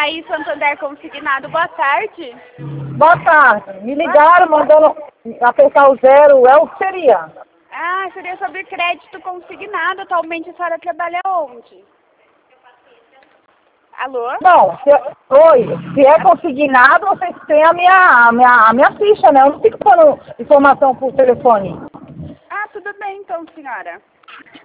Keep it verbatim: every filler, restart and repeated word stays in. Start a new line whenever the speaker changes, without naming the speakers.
Itaí Santander Consignado, boa tarde.
Boa tarde. Me ligaram mandando apertar o zero. É o que seria?
Ah, seria sobre crédito consignado. Atualmente a senhora trabalha onde? Alô?
Não, se, oi. Se é consignado, vocês têm a minha, a minha, a minha ficha, né? Eu não fico dando informação por telefone.
Ah, tudo bem então, senhora.